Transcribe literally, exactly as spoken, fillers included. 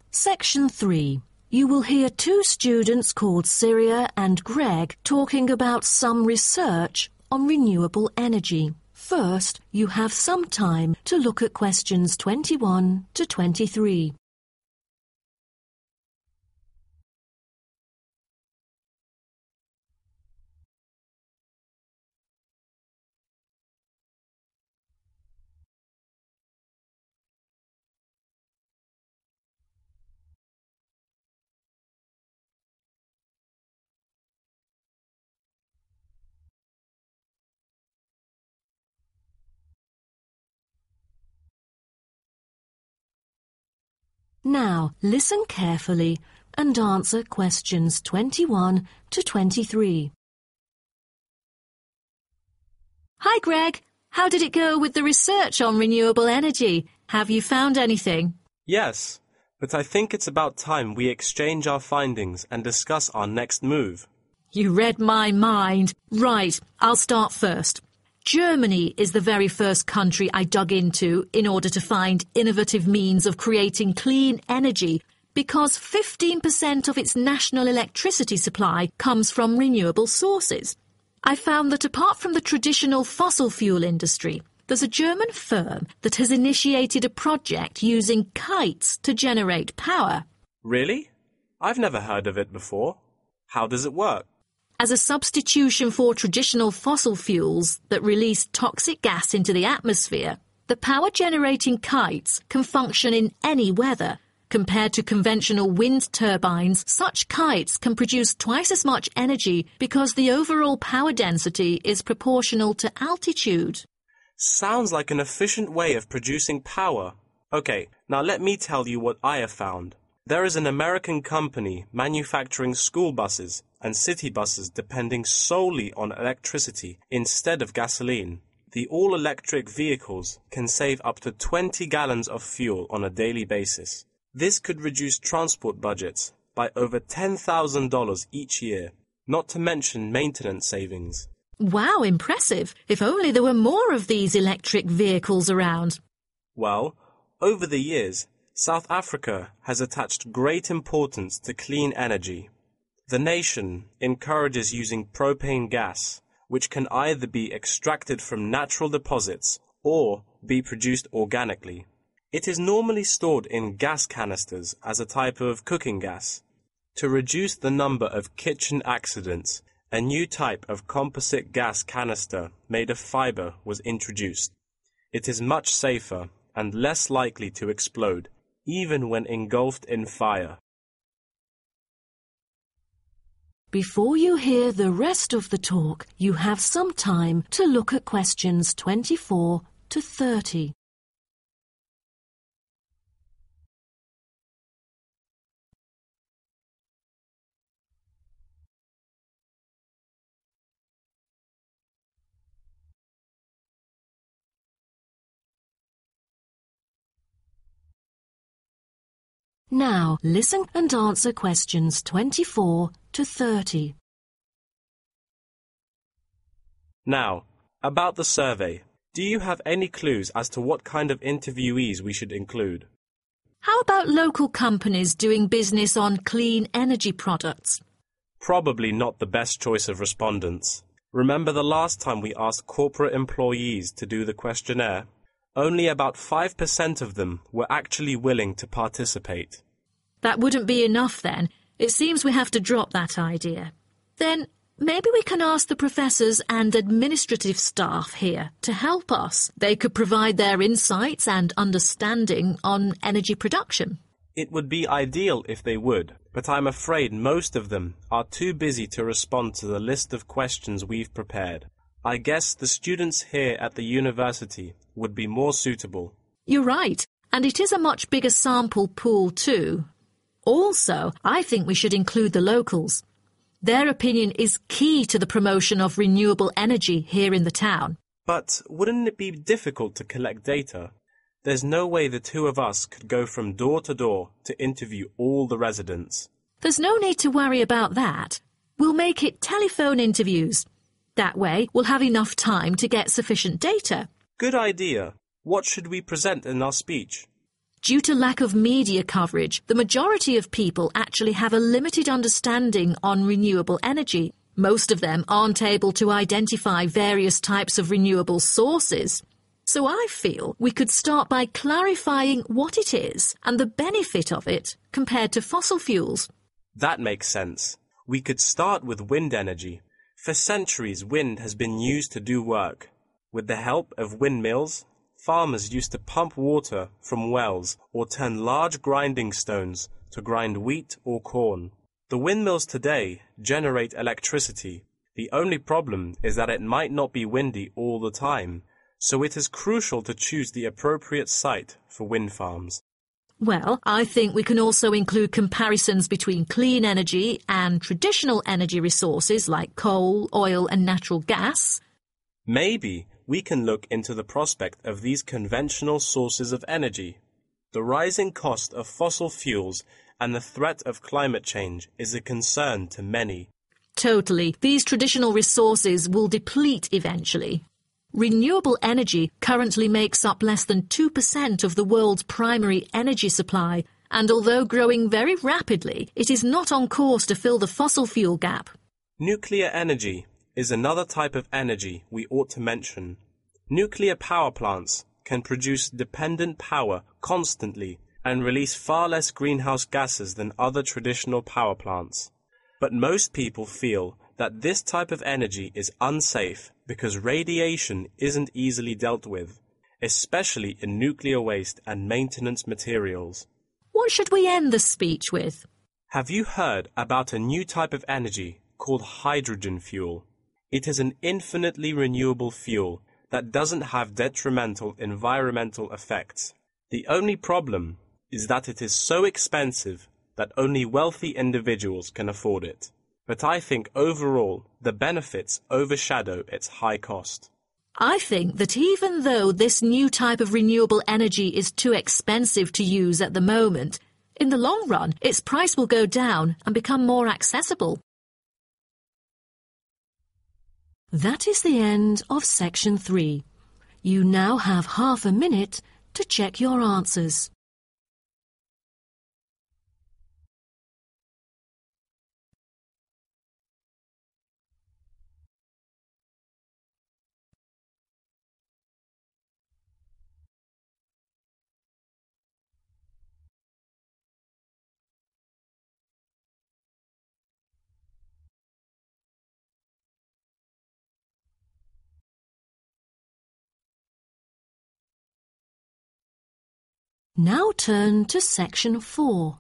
Section three. You will hear two students called Syria and Greg talking about some research on renewable energy. First, you have some time to look at questions twenty-one to twenty-three. Now, listen carefully and answer questions twenty-one to twenty-three. Hi, Greg. How did it go with the research on renewable energy? Have you found anything? Yes, but I think it's about time we exchange our findings and discuss our next move. You read my mind. Right, I'll start first. Germany is the very first country I dug into in order to find innovative means of creating clean energy because fifteen percent of its national electricity supply comes from renewable sources. I found that apart from the traditional fossil fuel industry, there's a German firm that has initiated a project using kites to generate power. Really? I've never heard of it before. How does it work? As a substitution for traditional fossil fuels that release toxic gas into the atmosphere, the power-generating kites can function in any weather. Compared to conventional wind turbines, such kites can produce twice as much energy because the overall power density is proportional to altitude. Sounds like an efficient way of producing power. Okay, now let me tell you what I have found. There is an American company manufacturing school buses and city buses depending solely on electricity instead of gasoline. The all-electric vehicles can save up to twenty gallons of fuel on a daily basis. This could reduce transport budgets by over ten thousand dollars each year, not to mention maintenance savings. Wow, impressive. If only there were more of these electric vehicles around. Well, over the years, South Africa has attached great importance to clean energy. The nation encourages using propane gas, which can either be extracted from natural deposits or be produced organically. It is normally stored in gas canisters as a type of cooking gas. To reduce the number of kitchen accidents, a new type of composite gas canister made of fiber was introduced. It is much safer and less likely to explode, even when engulfed in fire. Before you hear the rest of the talk, you have some time to look at questions twenty-four to thirty. Now, listen and answer questions twenty-four to thirty. Now, about the survey. Do you have any clues as to what kind of interviewees we should include? How about local companies doing business on clean energy products? Probably not the best choice of respondents. Remember the last time we asked corporate employees to do the questionnaire? Only about five percent of them were actually willing to participate. That wouldn't be enough then. It seems we have to drop that idea. Then maybe we can ask the professors and administrative staff here to help us. They could provide their insights and understanding on energy production. It would be ideal if they would, but I'm afraid most of them are too busy to respond to the list of questions we've prepared. I guess the students here at the university would be more suitable. You're right, and it is a much bigger sample pool too. Also, I think we should include the locals. Their opinion is key to the promotion of renewable energy here in the town. But wouldn't it be difficult to collect data? There's no way the two of us could go from door to door to interview all the residents. There's no need to worry about that. We'll make it telephone interviews. That way, we'll have enough time to get sufficient data. Good idea. What should we present in our speech? Due to lack of media coverage, the majority of people actually have a limited understanding on renewable energy. Most of them aren't able to identify various types of renewable sources. So I feel we could start by clarifying what it is and the benefit of it compared to fossil fuels. That makes sense. We could start with wind energy. For centuries, wind has been used to do work. With the help of windmills, farmers used to pump water from wells or turn large grinding stones to grind wheat or corn. The windmills today generate electricity. The only problem is that it might not be windy all the time, so it is crucial to choose the appropriate site for wind farms. Well, I think we can also include comparisons between clean energy and traditional energy resources like coal, oil and natural gas. Maybe we can look into the prospect of these conventional sources of energy. The rising cost of fossil fuels and the threat of climate change is a concern to many. Totally. These traditional resources will deplete eventually. Renewable energy currently makes up less than two percent of the world's primary energy supply, and although growing very rapidly, it is not on course to fill the fossil fuel gap. Nuclear energy is another type of energy we ought to mention. Nuclear power plants can produce dependent power constantly and release far less greenhouse gases than other traditional power plants. But most people feel that this type of energy is unsafe because radiation isn't easily dealt with, especially in nuclear waste and maintenance materials. What should we end the speech with? Have you heard about a new type of energy called hydrogen fuel? It is an infinitely renewable fuel that doesn't have detrimental environmental effects. The only problem is that it is so expensive that only wealthy individuals can afford it. But I think overall the benefits overshadow its high cost. I think that even though this new type of renewable energy is too expensive to use at the moment, in the long run its price will go down and become more accessible. That is the end of section three. You now have half a minute to check your answers. Now turn to section four.